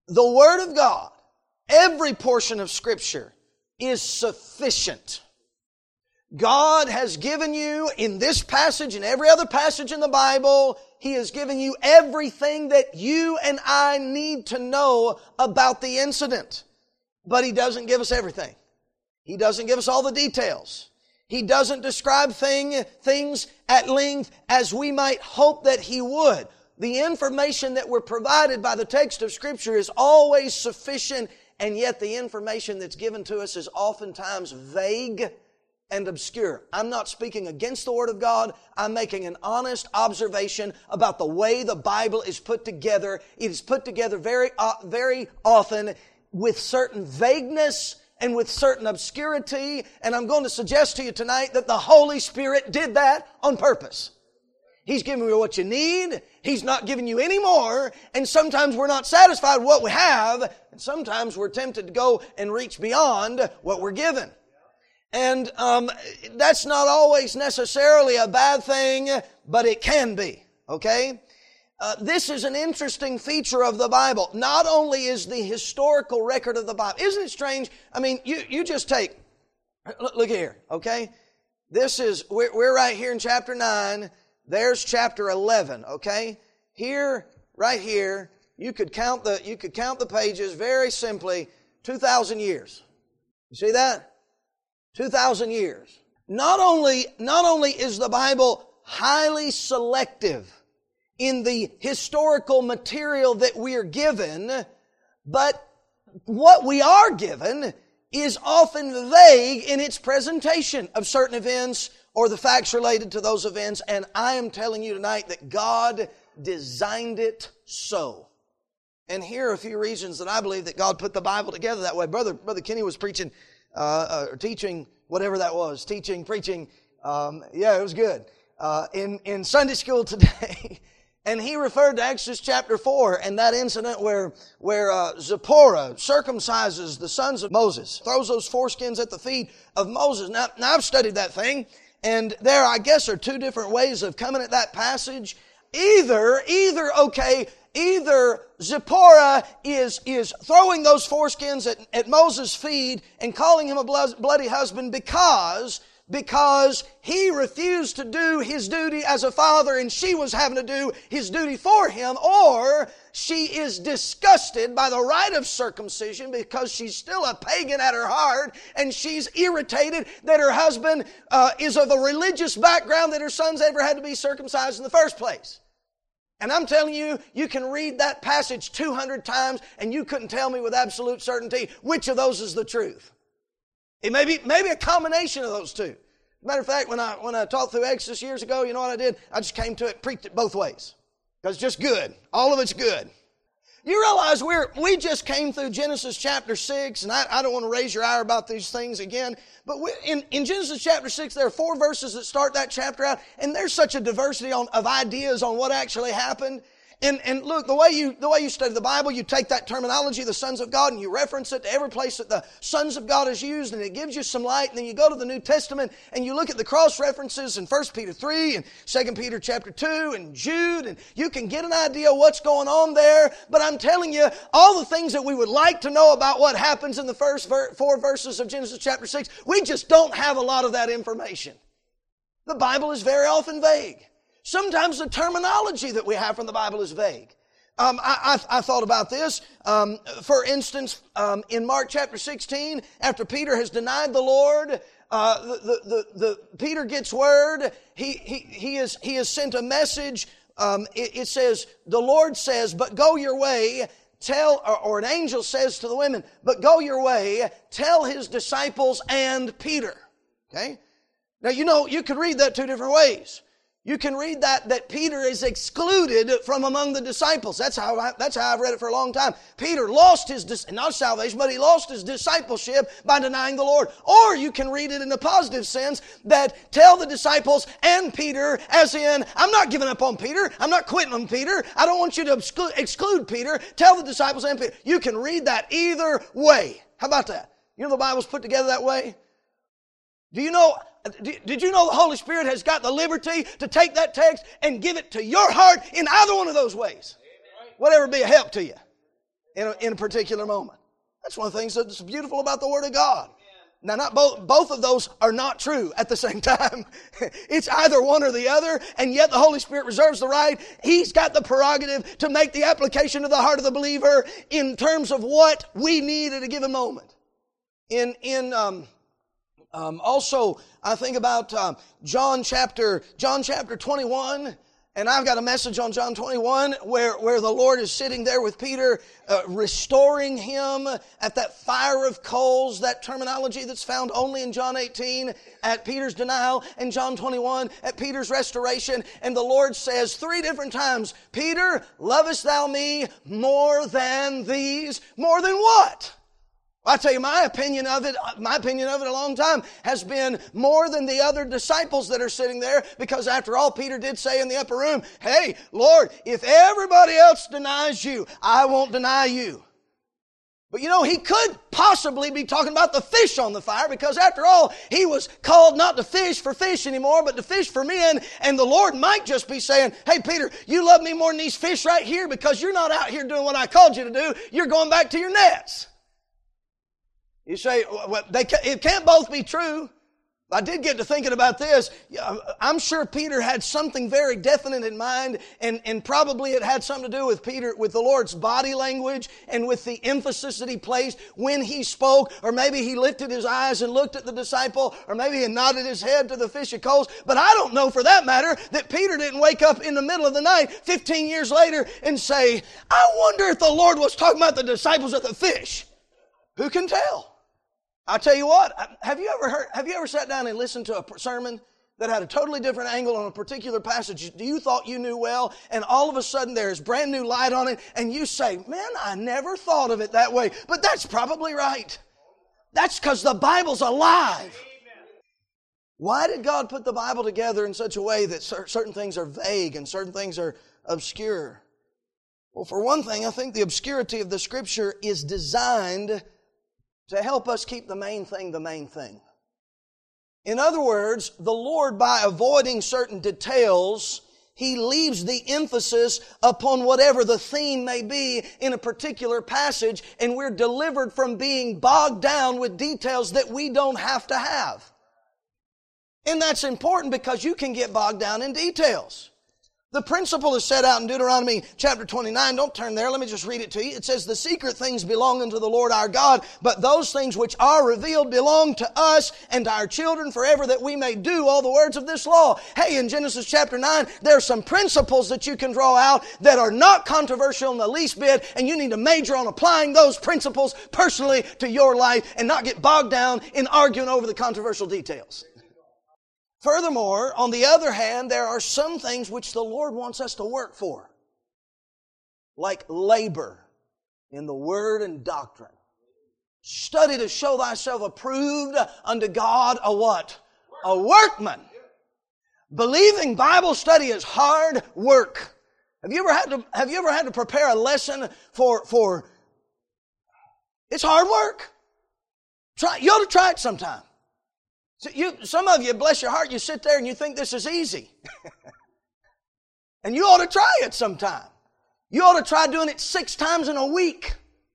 The Word of God, every portion of Scripture, is sufficient. God has given you, in this passage and every other passage in the Bible, He has given you everything that you and I need to know about the incident. But He doesn't give us everything. He doesn't give us all the details. He doesn't describe things at length as we might hope that He would. The information that we're provided by the text of Scripture is always sufficient, and yet the information that's given to us is oftentimes vague and obscure. I'm not speaking against the Word of God. I'm making an honest observation about the way the Bible is put together. It is put together very often with certain vagueness and with certain obscurity, and I'm going to suggest to you tonight that the Holy Spirit did that on purpose. He's giving you what you need. He's not giving you any more. And sometimes we're not satisfied with what we have. And sometimes we're tempted to go and reach beyond what we're given. And that's not always necessarily a bad thing, but it can be. Okay? This is an interesting feature of the Bible. Not only is the historical record of the Bible. Isn't it strange? I mean, you just take, look here, okay? We're right here in chapter 9. There's chapter 11, okay? Here, right here, you could count the pages very simply, 2,000 years. You see that? 2,000 years. Not only is the Bible highly selective in the historical material that we are given, but what we are given is often vague in its presentation of certain events or the facts related to those events, and I am telling you tonight that God designed it so. And here are a few reasons that I believe that God put the Bible together that way. Brother Kenny was preaching, teaching, whatever that was, preaching, it was good, in Sunday school today. And he referred to Exodus chapter 4 and that incident where Zipporah circumcises the sons of Moses, throws those foreskins at the feet of Moses. Now I've studied that thing, and there, I guess, are two different ways of coming at that passage. Either Zipporah is throwing those foreskins at Moses' feet and calling him a bloody husband because he refused to do his duty as a father and she was having to do his duty for him, or she is disgusted by the rite of circumcision because she's still a pagan at her heart and she's irritated that her husband is of a religious background that her sons ever had to be circumcised in the first place. And I'm telling you, you can read that passage 200 times and you couldn't tell me with absolute certainty which of those is the truth. It may be a combination of those two. Matter of fact, when I taught through Exodus years ago, you know what I did? I just came to it, preached it both ways. Because it's just good. All of it's good. You realize we just came through Genesis chapter 6, and I don't want to raise your ire about these things again, but in Genesis chapter 6, there are 4 verses that start that chapter out, and there's such a diversity of ideas on what actually happened. And look, the way you study the Bible, you take that terminology, the sons of God, and you reference it to every place that the sons of God is used, and it gives you some light. And then you go to the New Testament, and you look at the cross references in 1 Peter 3 and 2 Peter chapter 2 and Jude, and you can get an idea of what's going on there. But I'm telling you, all the things that we would like to know about what happens in the first 4 verses of Genesis chapter 6, we just don't have a lot of that information. The Bible is very often vague. Sometimes the terminology that we have from the Bible is vague. I thought about this. For instance, in Mark chapter 16, after Peter has denied the Lord, Peter gets word. He has sent a message. It says, the Lord says, but go your way. Or an angel says to the women, but go your way. Tell his disciples and Peter. Okay. Now you could read that 2 different ways. You can read that Peter is excluded from among the disciples. That's how I've read it for a long time. Peter lost not salvation, but he lost his discipleship by denying the Lord. Or you can read it in a positive sense that tell the disciples and Peter, as in, I'm not giving up on Peter. I'm not quitting on Peter. I don't want you to exclude Peter. Tell the disciples and Peter. You can read that either way. How about that? You know the Bible's put together that way? Did you know the Holy Spirit has got the liberty to take that text and give it to your heart in either one of those ways? Whatever be a help to you. in a particular moment. That's one of the things that's beautiful about the Word of God. Now, not both of those are not true at the same time. It's either one or the other, and yet the Holy Spirit reserves the right. He's got the prerogative to make the application to the heart of the believer in terms of what we need at a given moment. Also, I think about John chapter 21. And I've got a message on John 21 where the Lord is sitting there with Peter, restoring him at that fire of coals, that terminology that's found only in John 18 at Peter's denial, and John 21 at Peter's restoration. And the Lord says 3 different times, Peter, lovest thou me more than these? More than what? I tell you, my opinion of it a long time has been more than the other disciples that are sitting there, because after all, Peter did say in the upper room, hey, Lord, if everybody else denies you, I won't deny you. But you know, he could possibly be talking about the fish on the fire, because after all, he was called not to fish for fish anymore, but to fish for men. And the Lord might just be saying, hey, Peter, you love me more than these fish right here, because you're not out here doing what I called you to do. You're going back to your nets. You say, well, it can't both be true. I did get to thinking about this. I'm sure Peter had something very definite in mind, and probably it had something to do with the Lord's body language and with the emphasis that he placed when he spoke, or maybe he lifted his eyes and looked at the disciple, or maybe he nodded his head to the fish of coals. But I don't know, for that matter, that Peter didn't wake up in the middle of the night 15 years later and say, I wonder if the Lord was talking about the disciples at the fish. Who can tell? I'll tell you what, have you ever sat down and listened to a sermon that had a totally different angle on a particular passage you thought you knew well, and all of a sudden there's brand new light on it, and you say, man, I never thought of it that way. But that's probably right. That's because the Bible's alive. Why did God put the Bible together in such a way that certain things are vague and certain things are obscure? Well, for one thing, I think the obscurity of the Scripture is designed to help us keep the main thing the main thing. In other words, the Lord, by avoiding certain details, He leaves the emphasis upon whatever the theme may be in a particular passage, and we're delivered from being bogged down with details that we don't have to have. And that's important, because you can get bogged down in details. The principle is set out in Deuteronomy chapter 29. Don't turn there. Let me just read it to you. It says, the secret things belong unto the Lord our God, but those things which are revealed belong to us and to our children forever, that we may do all the words of this law. Hey, in Genesis chapter 9, there are some principles that you can draw out that are not controversial in the least bit, and you need to major on applying those principles personally to your life and not get bogged down in arguing over the controversial details. Furthermore, on the other hand, there are some things which the Lord wants us to work for, like labor in the Word and doctrine. Study to show thyself approved unto God, a what? A workman. Believing Bible study is hard work. Have you ever had to prepare a lesson for it's hard work? You ought to try it sometime. Some of you, bless your heart, you sit there and you think this is easy. And you ought to try it sometime. You ought to try doing it 6 times in a week.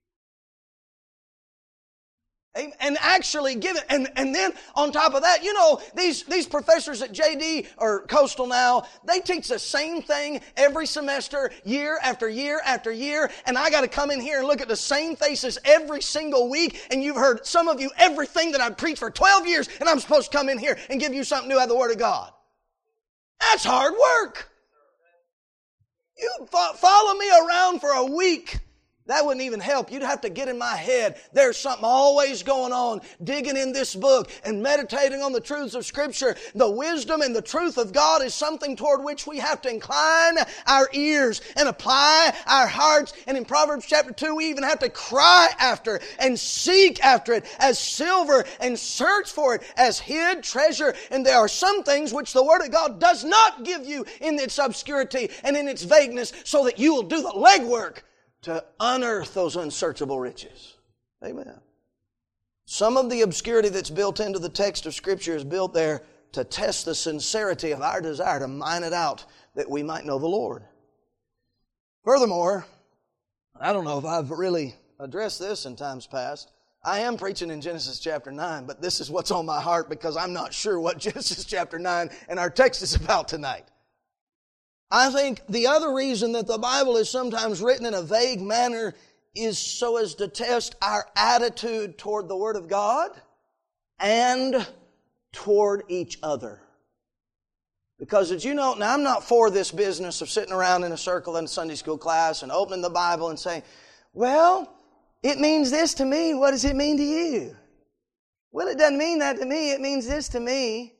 And actually give it, and then on top of that, you know, these professors at JD or Coastal now, they teach the same thing every semester, year after year after year, and I got to come in here and look at the same faces every single week, and you've heard, some of you, everything that I've preached for 12 years, and I'm supposed to come in here and give you something new out of the Word of God. That's hard work. You follow me around for a week. That wouldn't even help. You'd have to get in my head. There's something always going on, digging in this book and meditating on the truths of Scripture. The wisdom and the truth of God is something toward which we have to incline our ears and apply our hearts. And in Proverbs chapter 2, we even have to cry after it and seek after it as silver and search for it as hid treasure. And there are some things which the Word of God does not give you in its obscurity and in its vagueness, so that you will do the legwork to unearth those unsearchable riches. Amen. Some of the obscurity that's built into the text of Scripture is built there to test the sincerity of our desire to mine it out that we might know the Lord. Furthermore, I don't know if I've really addressed this in times past. I am preaching in Genesis chapter 9, but this is what's on my heart because I'm not sure what Genesis chapter 9 and our text is about tonight. I think the other reason that the Bible is sometimes written in a vague manner is so as to test our attitude toward the Word of God and toward each other. Because as you know, now I'm not for this business of sitting around in a circle in a Sunday school class and opening the Bible and saying, well, it means this to me. What does it mean to you? Well, it doesn't mean that to me. It means this to me.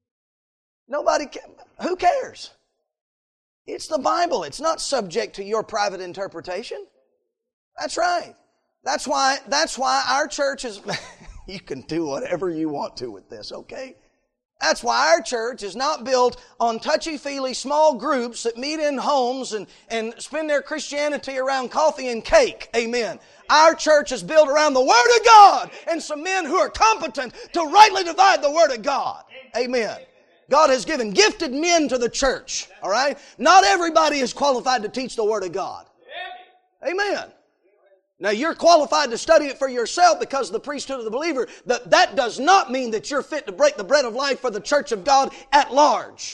Who cares? It's the Bible. It's not subject to your private interpretation. That's right. That's why our church is, you can do whatever you want to with this, okay? That's why our church is not built on touchy-feely small groups that meet in homes and spend their Christianity around coffee and cake. Amen. Our church is built around the Word of God and some men who are competent to rightly divide the Word of God. Amen. God has given gifted men to the church. All right? Not everybody is qualified to teach the Word of God. Amen. Now, you're qualified to study it for yourself because of the priesthood of the believer. That does not mean that you're fit to break the bread of life for the church of God at large.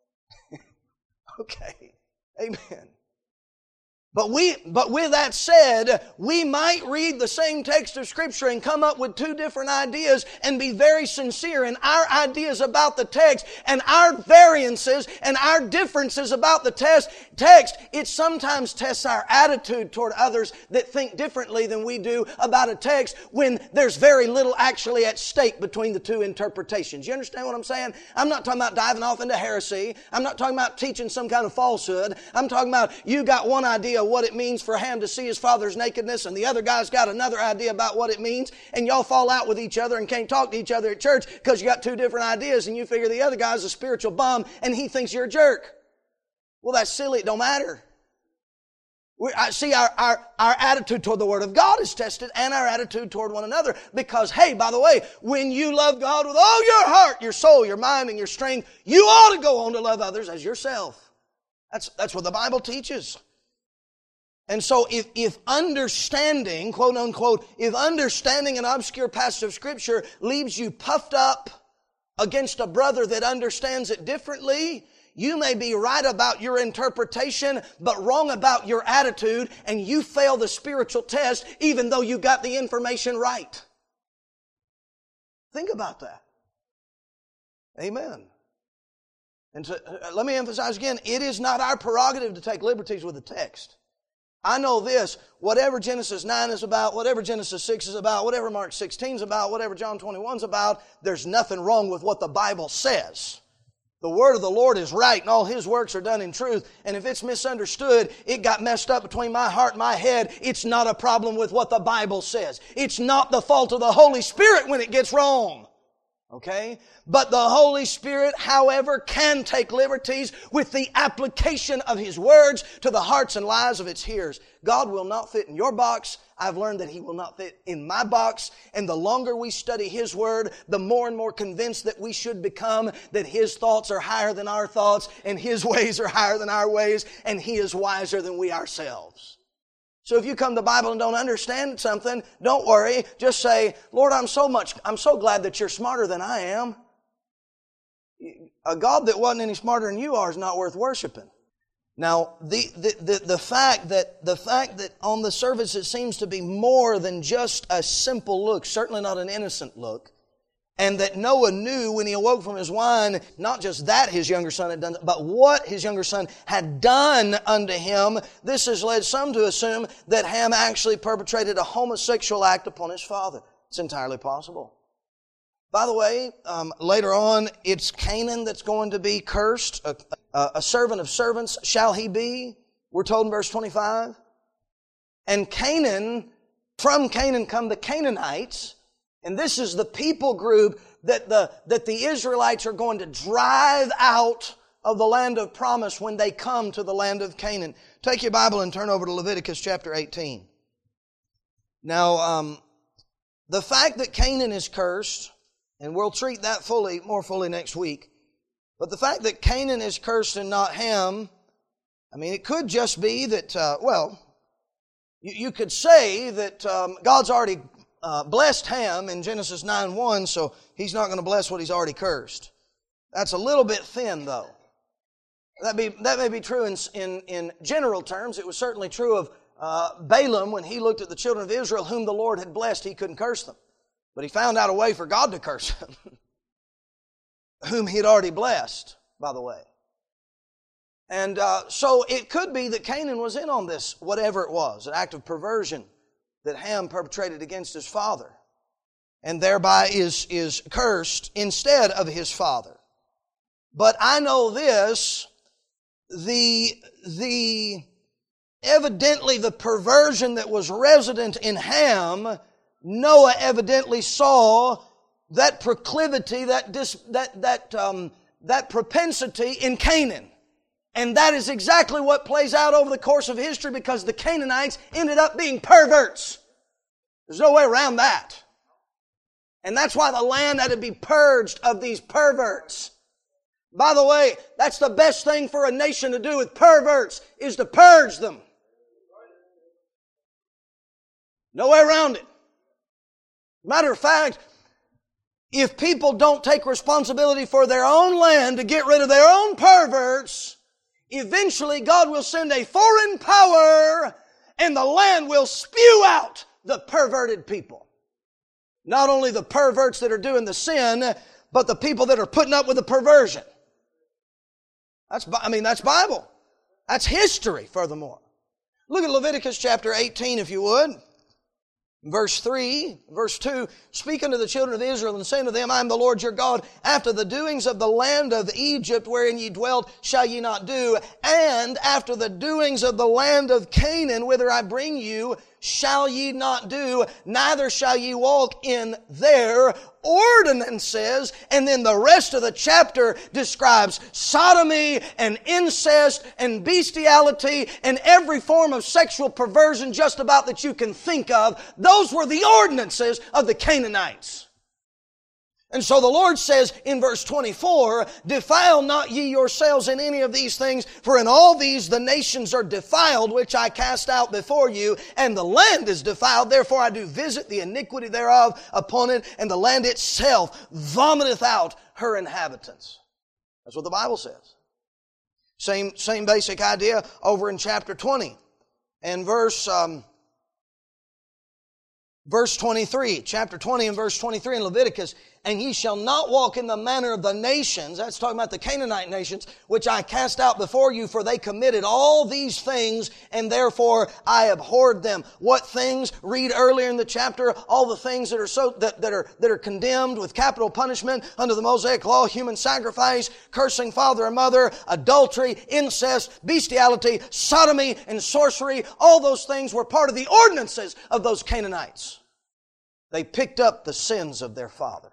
Okay. Amen. But with that said, we might read the same text of Scripture and come up with two different ideas and be very sincere in our ideas about the text and our variances and our differences about the text. It sometimes tests our attitude toward others that think differently than we do about a text when there's very little actually at stake between the two interpretations. You understand what I'm saying? I'm not talking about diving off into heresy. I'm not talking about teaching some kind of falsehood. I'm talking about you got one idea what it means for Ham to see his father's nakedness, and the other guy's got another idea about what it means, and y'all fall out with each other and can't talk to each other at church because you got two different ideas, and you figure the other guy's a spiritual bum and he thinks you're a jerk. Well, that's silly. It don't matter. I see our attitude toward the Word of God is tested and our attitude toward one another because, hey, by the way, when you love God with all your heart, your soul, your mind, and your strength, you ought to go on to love others as yourself. That's what the Bible teaches. And so if understanding, quote unquote, if understanding an obscure passage of Scripture leaves you puffed up against a brother that understands it differently, you may be right about your interpretation, but wrong about your attitude, and you fail the spiritual test even though you got the information right. Think about that. Amen. And so, let me emphasize again, it is not our prerogative to take liberties with the text. I know this, whatever Genesis 9 is about, whatever Genesis 6 is about, whatever Mark 16 is about, whatever John 21 is about, there's nothing wrong with what the Bible says. The Word of the Lord is right and all His works are done in truth. And if it's misunderstood, it got messed up between my heart and my head, it's not a problem with what the Bible says. It's not the fault of the Holy Spirit when it gets wrong. Okay? But the Holy Spirit, however, can take liberties with the application of His words to the hearts and lives of its hearers. God will not fit in your box. I've learned that He will not fit in my box. And the longer we study His Word, the more and more convinced that we should become that His thoughts are higher than our thoughts and His ways are higher than our ways and He is wiser than we ourselves. So if you come to the Bible and don't understand something, don't worry. Just say, Lord, I'm so glad that You're smarter than I am. A God that wasn't any smarter than you are is not worth worshiping. Now, the fact that on the surface it seems to be more than just a simple look, certainly not an innocent look, and that Noah knew when he awoke from his wine, not just that his younger son had done, but what his younger son had done unto him, this has led some to assume that Ham actually perpetrated a homosexual act upon his father. It's entirely possible. By the way, later on, it's Canaan that's going to be cursed. A servant of servants shall he be, we're told in verse 25. And Canaan, from Canaan come the Canaanites. And this is the people group that the Israelites are going to drive out of the land of promise when they come to the land of Canaan. Take your Bible and turn over to Leviticus chapter 18. Now, the fact that Canaan is cursed, and we'll treat that more fully next week, but the fact that Canaan is cursed and not Ham, I mean, it could just be that, You could say that God's already blessed Ham in Genesis 9:1, so He's not going to bless what He's already cursed. That's a little bit thin, though. That may be true in general terms. It was certainly true of Balaam when he looked at the children of Israel whom the Lord had blessed. He couldn't curse them. But he found out a way for God to curse them, whom He had already blessed, by the way. And so it could be that Canaan was in on this, whatever it was, an act of perversion that Ham perpetrated against his father, and thereby is cursed instead of his father. But I know this, evidently the perversion that was resident in Ham, Noah evidently saw that proclivity, that propensity in Canaan. And that is exactly what plays out over the course of history, because the Canaanites ended up being perverts. There's no way around that. And that's why the land had to be purged of these perverts. By the way, that's the best thing for a nation to do with perverts, is to purge them. No way around it. Matter of fact, if people don't take responsibility for their own land to get rid of their own perverts, eventually God will send a foreign power and the land will spew out the perverted people. Not only the perverts that are doing the sin, but the people that are putting up with the perversion. That's Bible. That's history, furthermore. Look at Leviticus chapter 18, if you would. Verse 3, verse 2, speak unto the children of Israel and say unto them, I am the Lord your God. After the doings of the land of Egypt wherein ye dwelt shall ye not do. And after the doings of the land of Canaan whither I bring you shall ye not do. Neither shall ye walk in their ordinances. And then the rest of the chapter describes sodomy and incest and bestiality and every form of sexual perversion just about that you can think of. Those were the ordinances of the Canaanites. And so the Lord says in verse 24, defile not ye yourselves in any of these things, for in all these the nations are defiled, which I cast out before you, and the land is defiled. Therefore I do visit the iniquity thereof upon it, and the land itself vomiteth out her inhabitants. That's what the Bible says. Same basic idea over in chapter 20 and verse 23, chapter 20 and verse 23 in Leviticus, and ye shall not walk in the manner of the nations, that's talking about the Canaanite nations, which I cast out before you, for they committed all these things, and therefore I abhorred them. What things? Read earlier in the chapter, all the things that are condemned with capital punishment under the Mosaic law: human sacrifice, cursing father and mother, adultery, incest, bestiality, sodomy, and sorcery. All those things were part of the ordinances of those Canaanites. They picked up the sins of their father.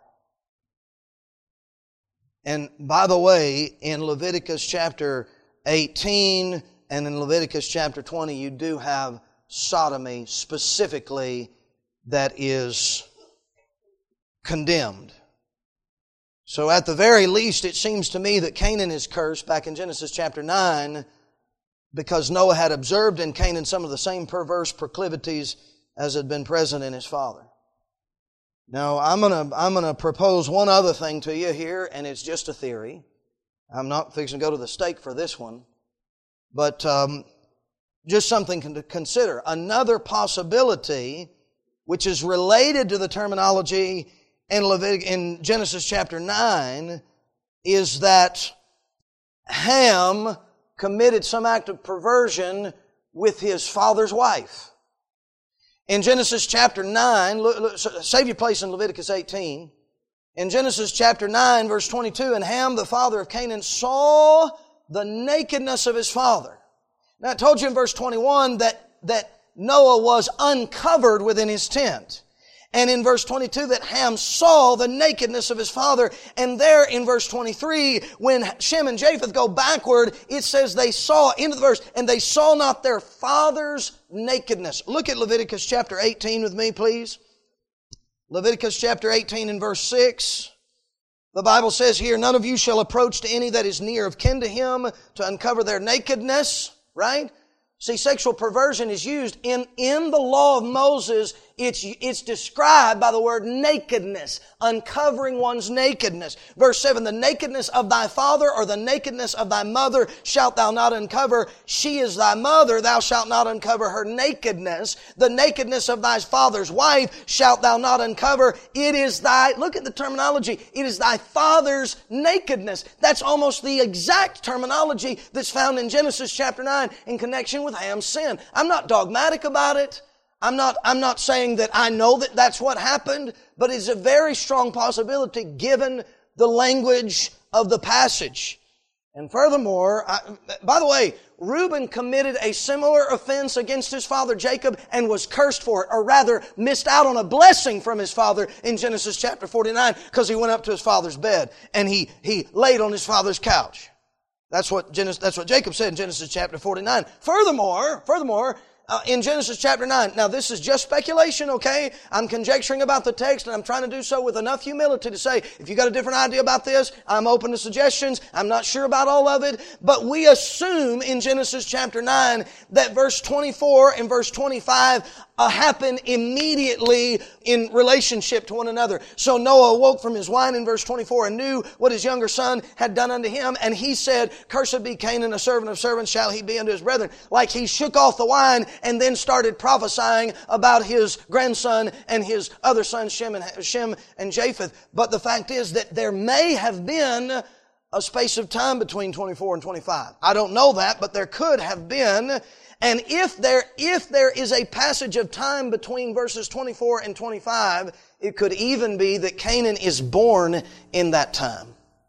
And by the way, in Leviticus chapter 18 and in Leviticus chapter 20, you do have sodomy specifically that is condemned. So at the very least, it seems to me that Canaan is cursed back in Genesis chapter 9 because Noah had observed in Canaan some of the same perverse proclivities as had been present in his father. Now, I'm gonna propose one other thing to you here, and it's just a theory. I'm not fixing to go to the stake for this one, but just something to consider. Another possibility, which is related to the terminology in Genesis chapter 9, is that Ham committed some act of perversion with his father's wife. In Genesis chapter 9, save your place in Leviticus 18. In Genesis chapter 9, verse 22, and Ham, the father of Canaan, saw the nakedness of his father. Now, I told you in verse 21 that Noah was uncovered within his tent. And in verse 22 that Ham saw the nakedness of his father. And there in verse 23, when Shem and Japheth go backward, it says they saw, into the verse, and they saw not their father's nakedness. Look at Leviticus chapter 18 with me, please. Leviticus chapter 18 and verse 6. The Bible says here, none of you shall approach to any that is near of kin to him to uncover their nakedness, right? See, sexual perversion is used in the law of Moses. It's described by the word nakedness, uncovering one's nakedness. Verse 7, the nakedness of thy father or the nakedness of thy mother shalt thou not uncover. She is thy mother, thou shalt not uncover her nakedness. The nakedness of thy father's wife shalt thou not uncover. It is thy, look at the terminology, it is thy father's nakedness. That's almost the exact terminology that's found in Genesis chapter 9 in connection with Ham's sin. I'm not dogmatic about it. I'm not saying that I know that that's what happened, but it's a very strong possibility given the language of the passage. And furthermore, by the way, Reuben committed a similar offense against his father Jacob and was cursed for it, or rather missed out on a blessing from his father in Genesis chapter 49 because he went up to his father's bed and he laid on his father's couch. That's what Jacob said in Genesis chapter 49. Furthermore, in Genesis chapter 9. Now this is just speculation, okay? I'm conjecturing about the text and I'm trying to do so with enough humility to say, if you got a different idea about this, I'm open to suggestions. I'm not sure about all of it. But we assume in Genesis chapter 9 that verse 24 and verse 25 happen immediately in relationship to one another. So Noah awoke from his wine in verse 24 and knew what his younger son had done unto him. And he said, cursed be Canaan, a servant of servants shall he be unto his brethren. Like he shook off the wine and then started prophesying about his grandson and his other sons, Shem and Japheth. But the fact is that there may have been a space of time between 24 and 25. I don't know that, but there could have been. And if there is a passage of time between verses 24 and 25, it could even be that Canaan is born in that time.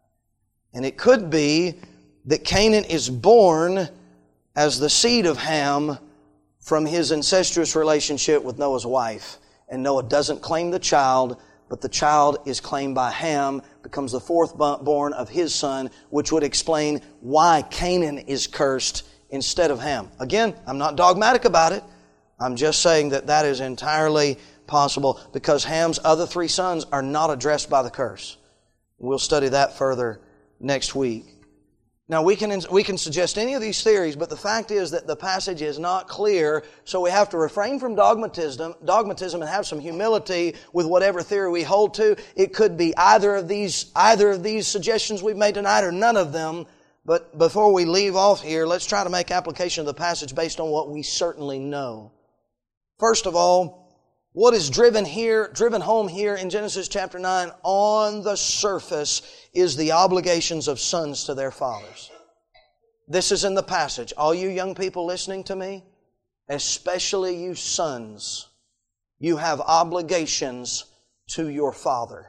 And it could be that Canaan is born as the seed of Ham from his incestuous relationship with Noah's wife. And Noah doesn't claim the child, but the child is claimed by Ham, becomes the fourth born of his son, which would explain why Canaan is cursed instead of Ham. Again, I'm not dogmatic about it. I'm just saying that is entirely possible because Ham's other three sons are not addressed by the curse. We'll study that further next week. Now, we can suggest any of these theories, but the fact is that the passage is not clear, so we have to refrain from dogmatism and have some humility with whatever theory we hold to. It could be either of these suggestions we've made tonight or none of them. But before we leave off here, let's try to make application of the passage based on what we certainly know. First of all, what is driven home here in Genesis chapter 9 on the surface is the obligations of sons to their fathers. This is in the passage. All you young people listening to me, especially you sons, you have obligations to your father.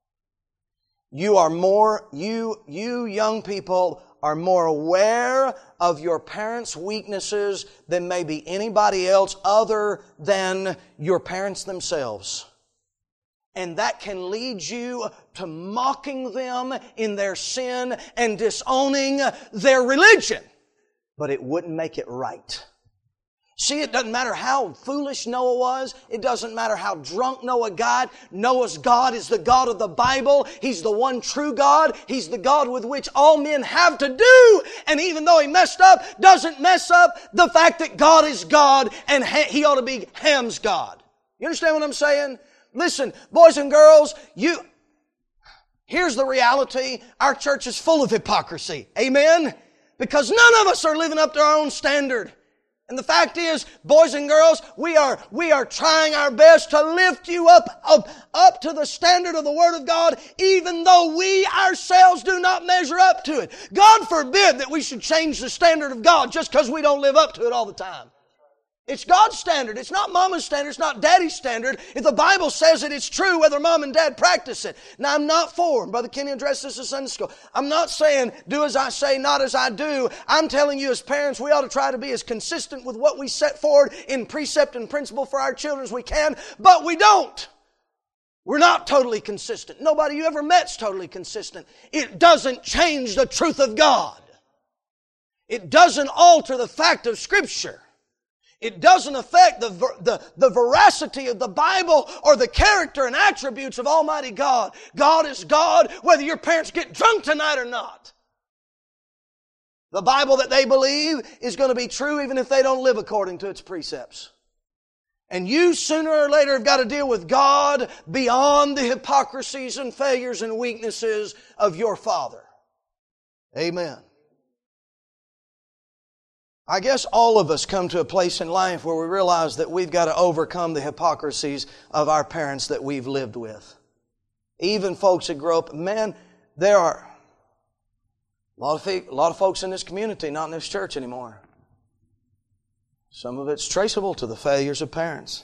You young people are more aware of your parents' weaknesses than maybe anybody else other than your parents themselves. And that can lead you to mocking them in their sin and disowning their religion. But it wouldn't make it right. See, it doesn't matter how foolish Noah was. It doesn't matter how drunk Noah got. Noah's God is the God of the Bible. He's the one true God. He's the God with which all men have to do. And even though he messed up, doesn't mess up the fact that God is God and he ought to be Ham's God. You understand what I'm saying? Listen, boys and girls, here's the reality. Our church is full of hypocrisy. Amen? Because none of us are living up to our own standard. And the fact is, boys and girls, we are trying our best to lift you up to the standard of the Word of God, even though we ourselves do not measure up to it. God forbid that we should change the standard of God just because we don't live up to it all the time. It's God's standard. It's not Mama's standard. It's not Daddy's standard. If the Bible says it, it's true whether Mom and Dad practice it. Now, I'm not for, Brother Kenny addressed this at Sunday school, I'm not saying do as I say, not as I do. I'm telling you as parents, we ought to try to be as consistent with what we set forward in precept and principle for our children as we can, but we don't. We're not totally consistent. Nobody you ever met's totally consistent. It doesn't change the truth of God. It doesn't alter the fact of Scripture. It doesn't affect the veracity of the Bible or the character and attributes of Almighty God. God is God whether your parents get drunk tonight or not. The Bible that they believe is going to be true even if they don't live according to its precepts. And you sooner or later have got to deal with God beyond the hypocrisies and failures and weaknesses of your father. Amen. I guess all of us come to a place in life where we realize that we've got to overcome the hypocrisies of our parents that we've lived with. Even folks that grow up, man, there are a lot of folks in this community, not in this church anymore. Some of it's traceable to the failures of parents.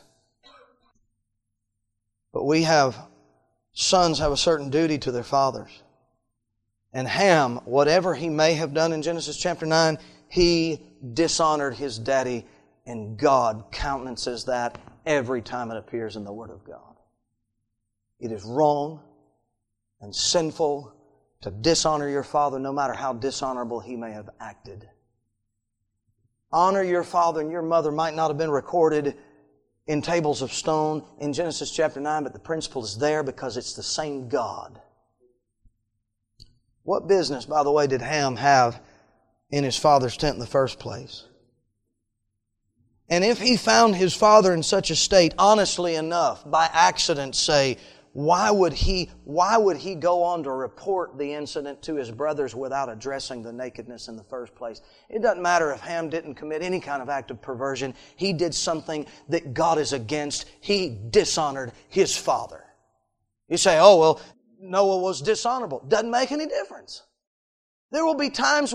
But sons have a certain duty to their fathers. And Ham, whatever he may have done in Genesis chapter 9, he dishonored his daddy, and God countenances that every time it appears in the Word of God. It is wrong and sinful to dishonor your father, no matter how dishonorable he may have acted. Honor your father and your mother might not have been recorded in tables of stone in Genesis chapter 9, but the principle is there because it's the same God. What business, by the way, did Ham have in his father's tent in the first place? And if he found his father in such a state, honestly enough, by accident say, why would he go on to report the incident to his brothers without addressing the nakedness in the first place? It doesn't matter if Ham didn't commit any kind of act of perversion. He did something that God is against. He dishonored his father. You say, oh, well, Noah was dishonorable. Doesn't make any difference. There will be times,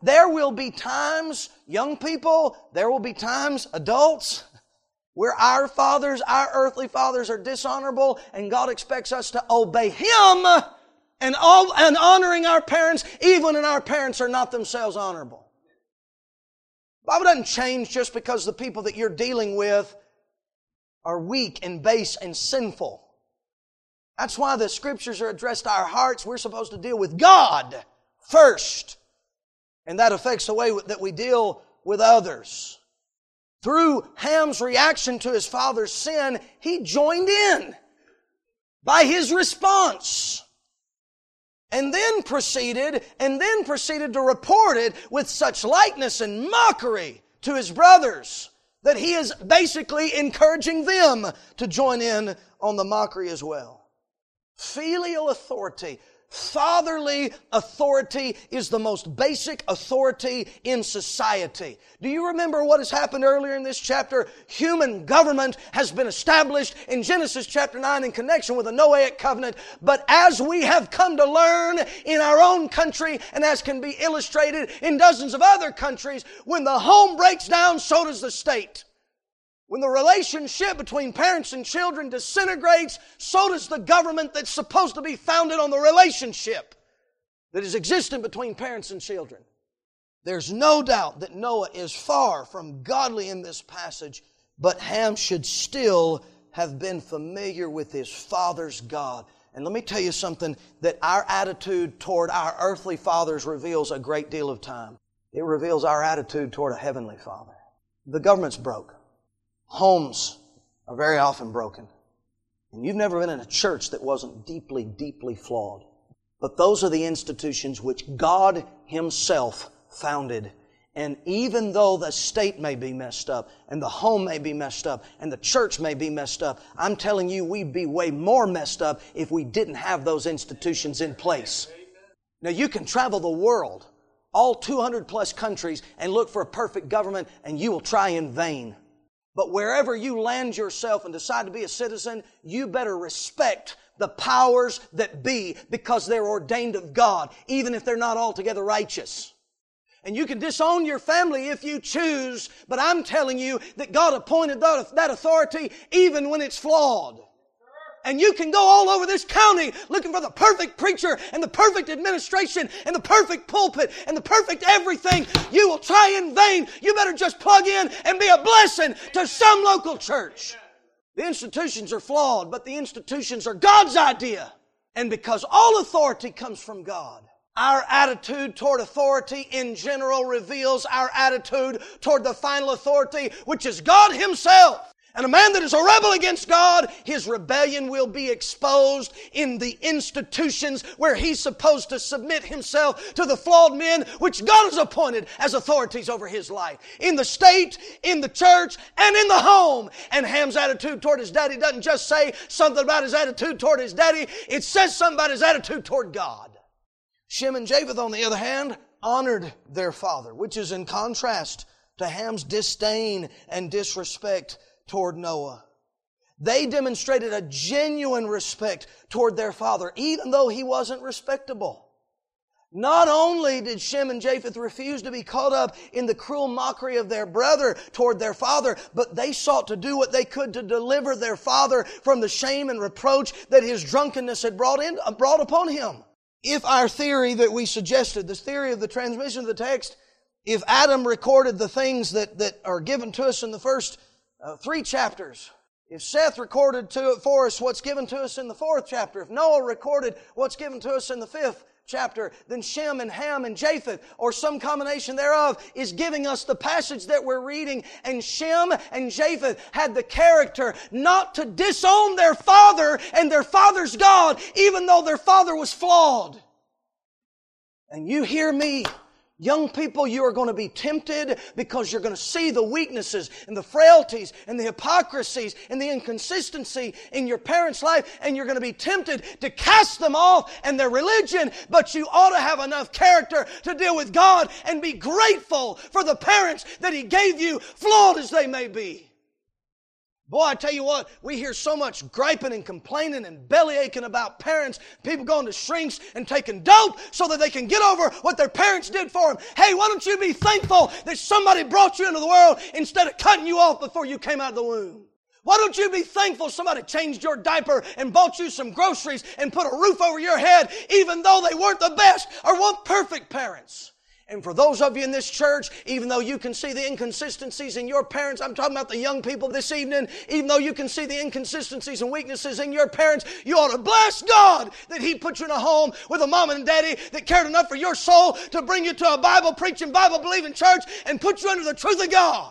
young people, there will be times, adults, where our earthly fathers are dishonorable, and God expects us to obey Him and honoring our parents, even when our parents are not themselves honorable. The Bible doesn't change just because the people that you're dealing with are weak and base and sinful. That's why the Scriptures are addressed to our hearts. We're supposed to deal with God first. And that affects the way that we deal with others. Through Ham's reaction to his father's sin, he joined in by his response. And then proceeded to report it with such lightness and mockery to his brothers that he is basically encouraging them to join in on the mockery as well. Filial authority. Fatherly authority is the most basic authority in society. Do you remember what has happened earlier in this chapter? Human government has been established in Genesis chapter 9 in connection with the Noahic covenant. But as we have come to learn in our own country, and as can be illustrated in dozens of other countries, when the home breaks down, so does the state. When the relationship between parents and children disintegrates, so does the government that's supposed to be founded on the relationship that is existent between parents and children. There's no doubt that Noah is far from godly in this passage, but Ham should still have been familiar with his father's God. And let me tell you something, that our attitude toward our earthly fathers reveals a great deal of time. It reveals our attitude toward a heavenly Father. The government's broke. Homes are very often broken. And you've never been in a church that wasn't deeply, deeply flawed. But those are the institutions which God Himself founded. And even though the state may be messed up, and the home may be messed up, and the church may be messed up, I'm telling you, we'd be way more messed up if we didn't have those institutions in place. Now, you can travel the world, all 200 plus countries, and look for a perfect government, and you will try in vain. But wherever you land yourself and decide to be a citizen, you better respect the powers that be, because they're ordained of God, even if they're not altogether righteous. And you can disown your family if you choose, but I'm telling you that God appointed that authority even when it's flawed. And you can go all over this county looking for the perfect preacher and the perfect administration and the perfect pulpit and the perfect everything. You will try in vain. You better just plug in and be a blessing to some local church. The institutions are flawed, but the institutions are God's idea. And because all authority comes from God, our attitude toward authority in general reveals our attitude toward the final authority, which is God Himself. And a man that is a rebel against God, his rebellion will be exposed in the institutions where he's supposed to submit himself to the flawed men which God has appointed as authorities over his life. In the state, in the church, and in the home. And Ham's attitude toward his daddy doesn't just say something about his attitude toward his daddy. It says something about his attitude toward God. Shem and Japheth, on the other hand, honored their father, which is in contrast to Ham's disdain and disrespect toward Noah. They demonstrated a genuine respect toward their father, even though he wasn't respectable. Not only did Shem and Japheth refuse to be caught up in the cruel mockery of their brother toward their father, but they sought to do what they could to deliver their father from the shame and reproach that his drunkenness had brought upon him. If our theory that we suggested, this theory of the transmission of the text, if Adam recorded the things that are given to us in the first 3 chapters, if Seth recorded for us what's given to us in the 4th chapter, if Noah recorded what's given to us in the 5th chapter, then Shem and Ham and Japheth, or some combination thereof, is giving us the passage that we're reading. And Shem and Japheth had the character not to disown their father and their father's God, even though their father was flawed. And you hear me, young people, you are going to be tempted because you're going to see the weaknesses and the frailties and the hypocrisies and the inconsistency in your parents' life, and you're going to be tempted to cast them off and their religion, but you ought to have enough character to deal with God and be grateful for the parents that He gave you, flawed as they may be. Boy, I tell you what, we hear so much griping and complaining and belly aching about parents, people going to shrinks and taking dope so that they can get over what their parents did for them. Hey, why don't you be thankful that somebody brought you into the world instead of cutting you off before you came out of the womb? Why don't you be thankful somebody changed your diaper and bought you some groceries and put a roof over your head, even though they weren't the best or weren't perfect parents? And for those of you in this church, even though you can see the inconsistencies in your parents, I'm talking about the young people this evening, even though you can see the inconsistencies and weaknesses in your parents, you ought to bless God that He put you in a home with a mom and daddy that cared enough for your soul to bring you to a Bible-preaching, Bible-believing church and put you under the truth of God.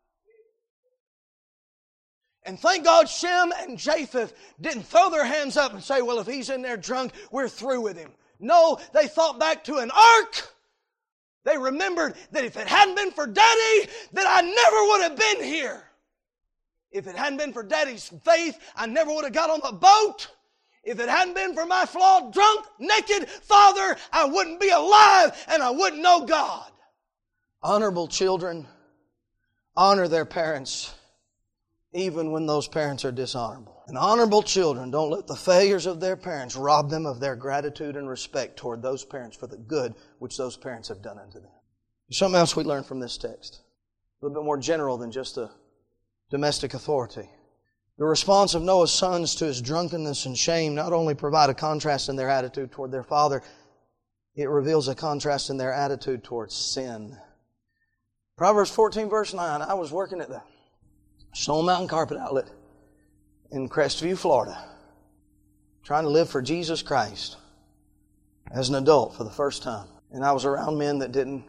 And thank God Shem and Japheth didn't throw their hands up and say, well, if he's in there drunk, we're through with him. No, they thought back to an ark. They remembered that if it hadn't been for Daddy, that I never would have been here. If it hadn't been for Daddy's faith, I never would have got on the boat. If it hadn't been for my flawed, drunk, naked father, I wouldn't be alive and I wouldn't know God. Honorable children honor their parents even when those parents are dishonorable. And honorable children don't let the failures of their parents rob them of their gratitude and respect toward those parents for the good which those parents have done unto them. There's something else we learn from this text. A little bit more general than just the domestic authority. The response of Noah's sons to his drunkenness and shame not only provide a contrast in their attitude toward their father, it reveals a contrast in their attitude towards sin. Proverbs 14 verse 9, I was working at the Stone Mountain Carpet Outlet in Crestview, Florida, trying to live for Jesus Christ as an adult for the first time. And I was around men that didn't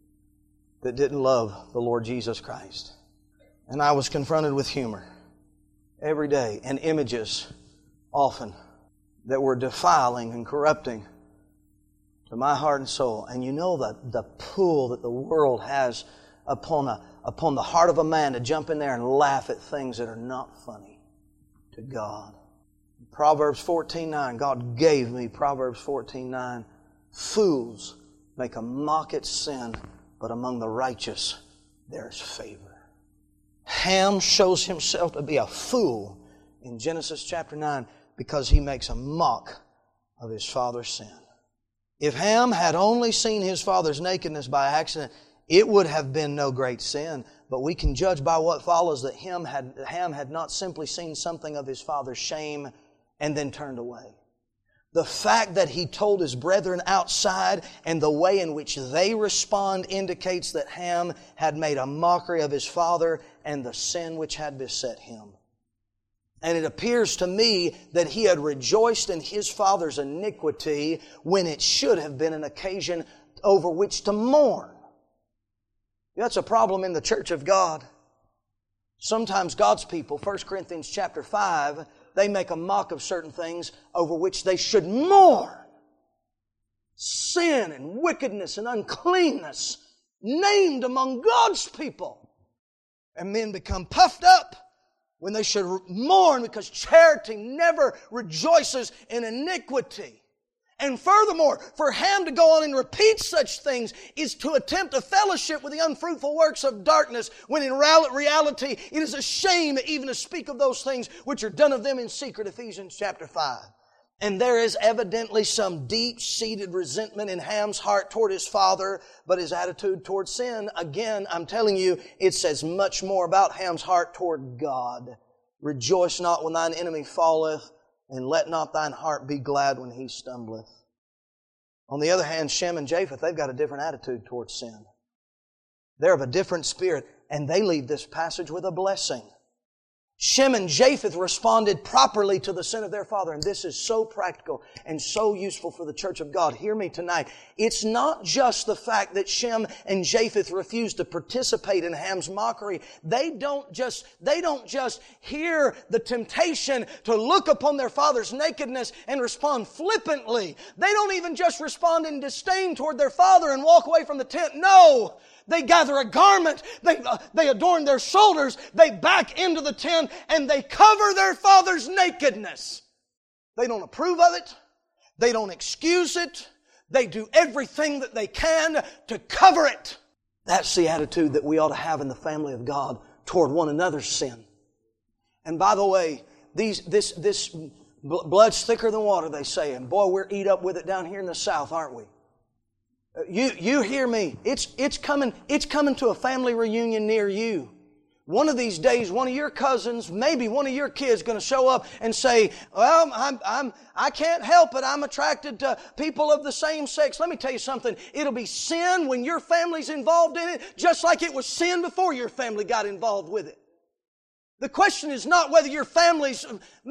love the Lord Jesus Christ. And I was confronted with humor every day and images often that were defiling and corrupting to my heart and soul. And you know the pull that the world has upon the heart of a man to jump in there and laugh at things that are not funny to God. Proverbs 14:9, God gave me Proverbs 14:9. Fools make a mock at sin, but among the righteous there is favor. Ham shows himself to be a fool in Genesis chapter 9 because he makes a mock of his father's sin. If Ham had only seen his father's nakedness by accident, it would have been no great sin, but we can judge by what follows that Ham had not simply seen something of his father's shame and then turned away. The fact that he told his brethren outside and the way in which they respond indicates that Ham had made a mockery of his father and the sin which had beset him. And it appears to me that he had rejoiced in his father's iniquity when it should have been an occasion over which to mourn. That's a problem in the church of God. Sometimes God's people, 1 Corinthians chapter 5, they make a mock of certain things over which they should mourn. Sin and wickedness and uncleanness named among God's people. And men become puffed up when they should mourn, because charity never rejoices in iniquity. And furthermore, for Ham to go on and repeat such things is to attempt a fellowship with the unfruitful works of darkness, when in reality it is a shame even to speak of those things which are done of them in secret, Ephesians chapter 5. And there is evidently some deep-seated resentment in Ham's heart toward his father, but his attitude toward sin, again, I'm telling you, it says much more about Ham's heart toward God. Rejoice not when thine enemy falleth, and let not thine heart be glad when he stumbleth. On the other hand, Shem and Japheth, they've got a different attitude towards sin. They're of a different spirit, and they leave this passage with a blessing. Shem and Japheth responded properly to the sin of their father, and this is so practical and so useful for the church of God. Hear me tonight. It's not just the fact that Shem and Japheth refused to participate in Ham's mockery. They don't just hear the temptation to look upon their father's nakedness and respond flippantly. They don't even just respond in disdain toward their father and walk away from the tent. No! They gather a garment, they adorn their shoulders, they back into the tent, and they cover their father's nakedness. They don't approve of it. They don't excuse it. They do everything that they can to cover it. That's the attitude that we ought to have in the family of God toward one another's sin. And by the way, this blood's thicker than water, they say, and boy, we're eat up with it down here in the South, aren't we? You hear me. It's coming to a family reunion near you. One of these days, one of your cousins, maybe one of your kids, going to show up and say, "Well, I can't help it. I'm attracted to people of the same sex." Let me tell you something. It'll be sin when your family's involved in it, just like it was sin before your family got involved with it. The question is not whether your family's...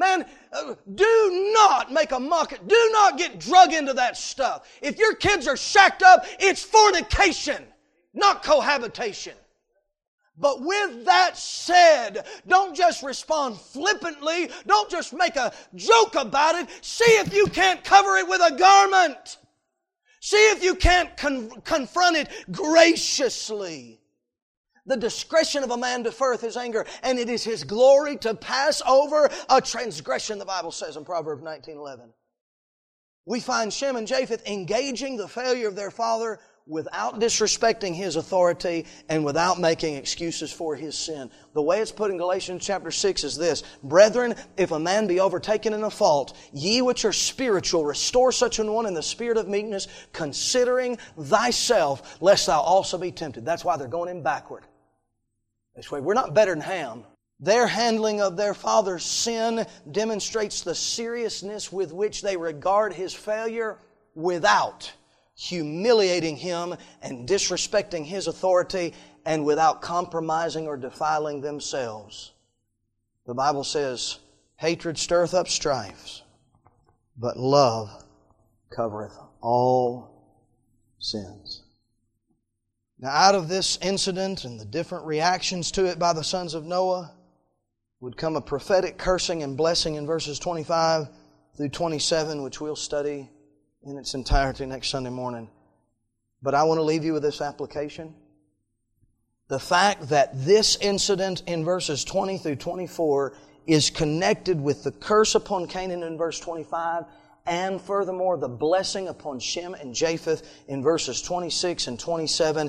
do not make a mock. Do not get drug into that stuff. If your kids are shacked up, it's fornication, not cohabitation. But with that said, don't just respond flippantly. Don't just make a joke about it. See if you can't cover it with a garment. See if you can't confront it graciously. The discretion of a man deferreth his anger, and it is his glory to pass over a transgression, the Bible says in Proverbs 19:11. We find Shem and Japheth engaging the failure of their father without disrespecting his authority and without making excuses for his sin. The way it's put in Galatians chapter 6 is this: Brethren, if a man be overtaken in a fault, ye which are spiritual, restore such an one in the spirit of meekness, considering thyself, lest thou also be tempted. That's why they're going in backward. This way, we're not better than Ham. Their handling of their father's sin demonstrates the seriousness with which they regard his failure without humiliating him and disrespecting his authority, and without compromising or defiling themselves. The Bible says, hatred stirreth up strife, but love covereth all sins. Now, out of this incident and the different reactions to it by the sons of Noah would come a prophetic cursing and blessing in verses 25 through 27, which we'll study in its entirety next Sunday morning. But I want to leave you with this application. The fact that this incident in verses 20 through 24 is connected with the curse upon Canaan in verse 25, and furthermore, the blessing upon Shem and Japheth in verses 26 and 27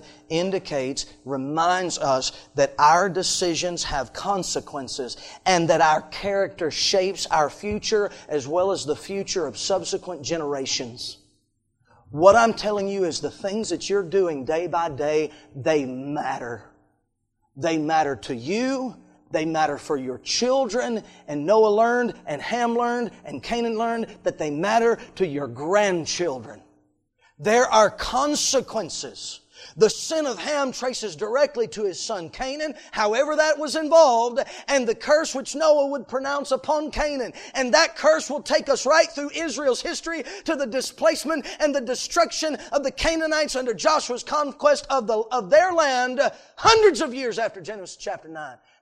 reminds us that our decisions have consequences, and that our character shapes our future as well as the future of subsequent generations. What I'm telling you is the things that you're doing day by day, they matter. They matter to you. They matter for your children. And Noah learned, and Ham learned, and Canaan learned that they matter to your grandchildren. There are consequences. The sin of Ham traces directly to his son Canaan, however that was involved, and the curse which Noah would pronounce upon Canaan. And that curse will take us right through Israel's history to the displacement and the destruction of the Canaanites under Joshua's conquest of their land hundreds of years after Genesis chapter 9.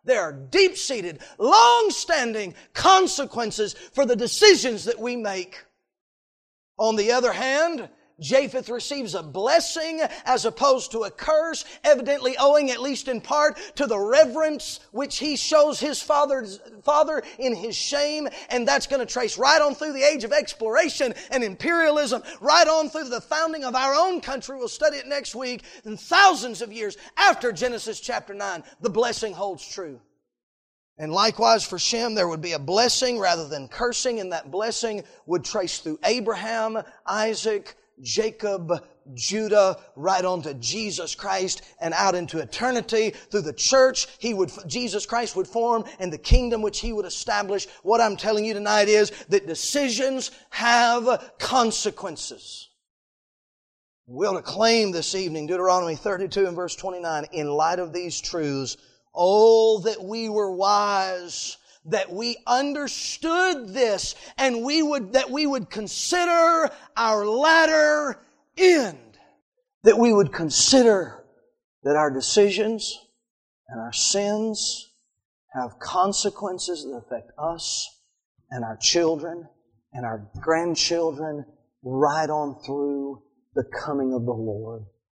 There are deep-seated, long-standing consequences for the decisions that we make. On the other hand, Japheth receives a blessing as opposed to a curse, evidently owing, at least in part, to the reverence which he shows his father in his shame. And that's going to trace right on through the age of exploration and imperialism, right on through the founding of our own country. We'll study it next week. And thousands of years after Genesis chapter 9, the blessing holds true. And likewise for Shem, there would be a blessing rather than cursing, and that blessing would trace through Abraham, Isaac, Jacob, Judah, right on to Jesus Christ and out into eternity. Through the church, Jesus Christ would form, and the kingdom which He would establish. What I'm telling you tonight is that decisions have consequences. We'll acclaim this evening Deuteronomy 32 and verse 29. In light of these truths, oh, that we were wise, that we understood this, and that we would consider our latter end. That we would consider that our decisions and our sins have consequences that affect us and our children and our grandchildren right on through the coming of the Lord.